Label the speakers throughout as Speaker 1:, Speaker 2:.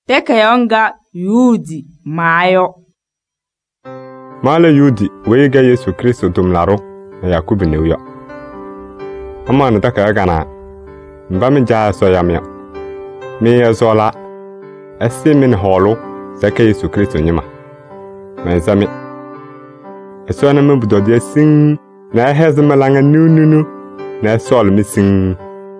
Speaker 1: tekayonga yudi mayo.
Speaker 2: Mala yudi wega Yesu Kristo dumlaro na Yakubu neuyo. Amana takayaga na mbami ja so yamya. Me yazola asimin holo zaka Yesu Kristo nyima. Menzami eso na mbudode sing na hezamalanga nunu na sol missing.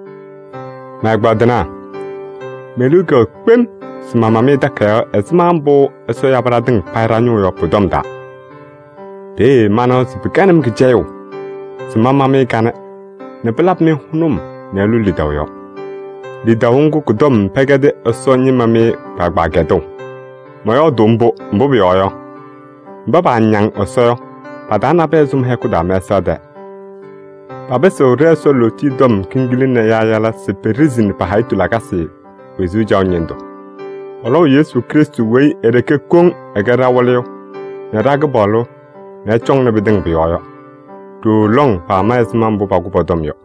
Speaker 2: Magbadana melugo kwem smama me dakaya esmambo eso yabrading pairanyo yo podomda. De mano sipikanam gijayo. Smama me kana ne pelap me hunum ne luli dawo. Di dawungu kudom pegade eso nyima me bagbagedo. Moyo dombo mbobi yo. Baba nyang eso padana bezum hekuda mesade. Babeso reso loti dom kingilin na yayala seperizin pa haitu lagasi wezu jawnyendo. Olo Yesu Kristu wei ereke kong agara waleo na ragabolo na chong na bideng biyoyo. Tu long pa maesman bu bagupo dom yo.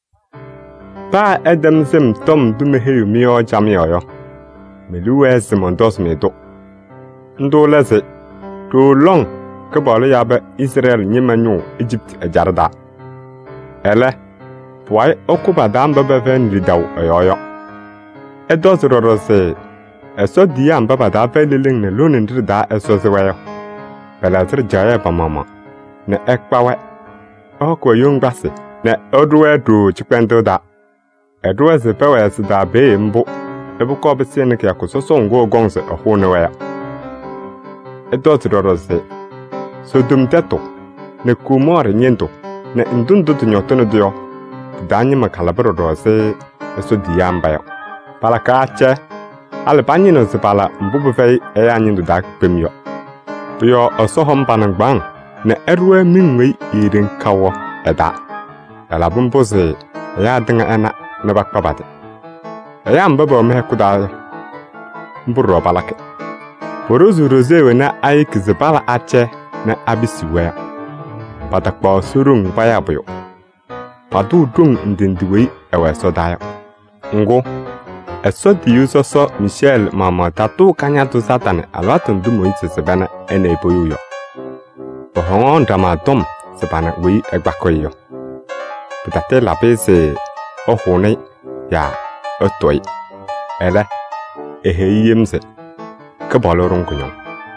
Speaker 2: Pa edem zim tom dumeheyu miyo jam yoyo. Meluwe zimondos medo. Ndo leze tu long kabolo yabe Israel nyimanyu Egypt ajarda. Ele, puai okuba damba beven lidaw ayoyo. Edos rorose, eso diam baba da veliling ne lunin rida eso zewayo. Belatri jaya pa mama, ne ekpawe. Okwa yung basi, ne odwe du chipendo da. Edwe zepewe sida be mbu, ebu kobe siene kia kusosongo gongse ohune waya. Edos rorose, so dum teto, ne kumore nyendo. Ne ndundu tunyotono dio danyi makalabro rose eso diamba yo pala kache ale banyino se pala mbubu fei eyanyi dak pemyo yo osohom panangbang ne erwe minwe irin kawo eda ala bumbose ya dinga ana ne bakpabate ya mbabo me kuda mburo balake porozu rozewe na ayik zebala ache na abisiwe patakpa surung payaboyo. Padu dung ndindiwe ewe sodayo. Ngo, eso diyu soso Michel mama tatu kanyatu satane alwatun dumo iti sebana ene ipoyu yo. Pohongon dama dom sebana wei egbakoy yo. Putate lape se ohone ya otoi. Ele, eheyemse kebolorong kunyon.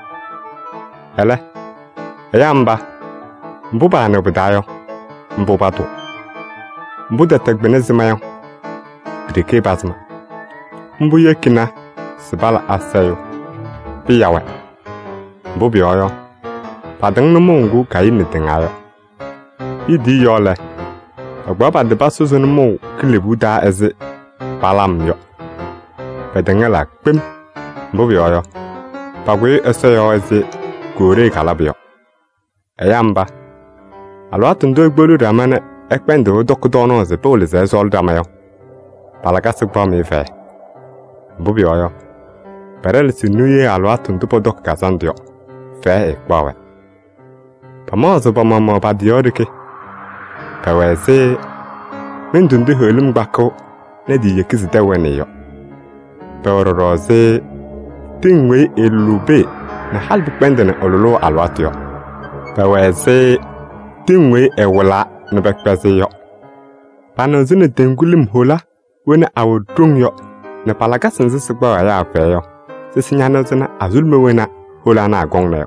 Speaker 2: Ele, eyamba mbuba na budayo mbuba to mbuda tagbene zimayo drike bazma mbu yekina sibala asayo biyawe mbubi oyo padang no mungu kai ni tingayo idi yole agbaba de basuzo no mu klibuda eze balam yo padangala pem mbubi oyo pagwe asayo eze gore kalabyo ayamba alwatun do gbolu ramana ekpendo dokudono ze pole ze zol damayo palagasi kwame fe bubi oyo perel sinuye alwatun dupo dok kazandio fe ekwawe pamozo pamama padiorike pawese mendunde holum gbako nedi yekizite weneyo pewroroze tingwe elube na halbu pendene ololo alwatio pawese tingwe ewala no bekpese yo pano zine tengulim hola wena awudung yo na palaga sense sigba ya afe yo sisinyano zina azulme wena hola na agongle yo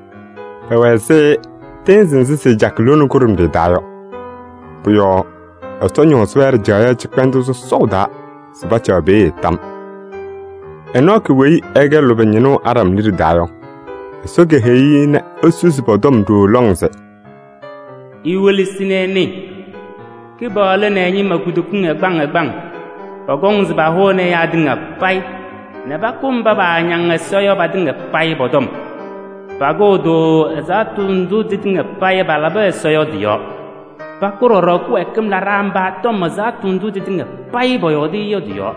Speaker 2: pawese tenzinzi se jaklono kurum de dayo puyo ostonyo swer jaya chikpendo so soda sibacha be tam enoki wei ege lobenyino aram liri dayo soge heyi na osusi bodom do longse
Speaker 3: iweli sineni kibole na enyi magudukun egbang bagong ba ho ne ya dinga pai ne bakumba ba nyanga soyo ba dinga pai bodom bagodo zatundu dinga pai balaba soyo dio bakuro roku ekem la ramba tom zatundu dinga pai boyodi yodio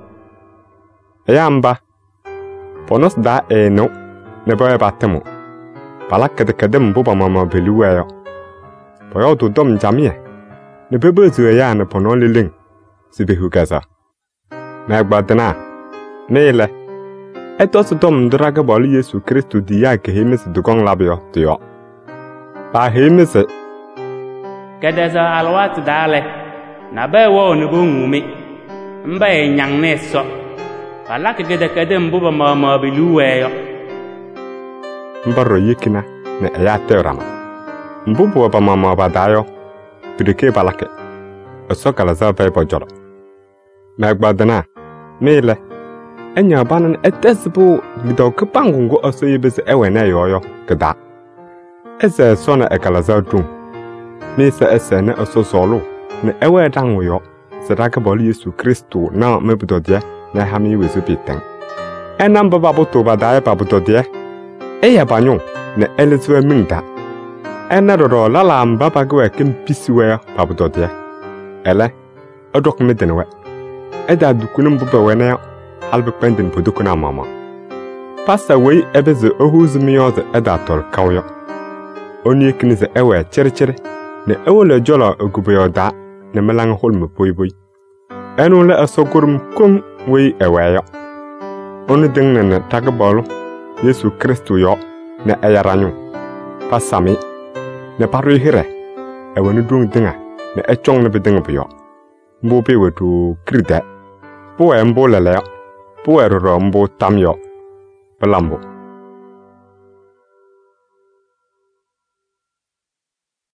Speaker 2: yamba ponos da eno ne boy batemu balak de kadem buba mama beluwayo boyo do dom jamie ne bebe zu ya ne pono liling sibe hugaza na gbadana nele etos dom draga bol Yesu Kristu di ya ke hemis dugong labyo tiyo ba hemis
Speaker 3: kedeza alwat dale na ba wo ne bo ngumi mba nyang ne so ala ke kede mbuba ma biluwe yo
Speaker 2: mbaro yikina ne ya terama mbubu ba mama ba dayo pidike balake osokala za ba bojoro magbadana mele enya banan etesbu lido kapangungo osoyebese ewena yoyo keda ese sona ekala za dum mesa ese ne ososolo ne ewe danwo yo sedaka bol Yesu Kristu na mebudodia na hami wezu biteng enam baba boto badaya babudodia eya banyo ne elizwe minda enaro lala mbaba gwe kempisiwe babudodia ele odok medenwe eda dukunum bube wena albe pendin podukuna mama pasta wei ebeze ohuzmiyoze eda tol kawyo oni kinize ewe cherchere ne ewole jola ogubeyoda ne melang holme boyboy enu le asogurum kum wei eweyo onu dingne ne tagbolo Yesu Kristu yo ne ayaranyu pasami ne paru hire ewonu dung dinga ne echong ne bedinga biyo mbobe wetu krida po embo lele po eroro mbo tamyo pelambo